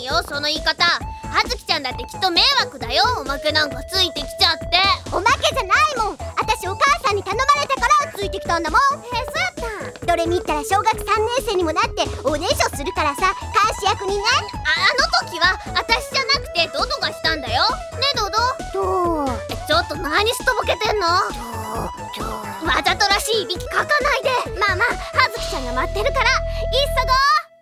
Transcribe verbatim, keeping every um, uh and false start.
よその言い方。はずきちゃんだってきっと迷惑だよ、おまけなんかついてきちゃって。 おまけじゃないもん。私お母さんに頼まれたからついてきたんだもん。 へえ、そうやったん。 どれ見たら小学さんねん生にもなっておねしょするからさ、監視役にね。 あの時は私じゃなくてドドがしたんだよ。ねドド。 どうちょっと何すとぼけてんの。わざとらしいいびきかかないで。まあまあ、はずきちゃんが待ってるから急ごう。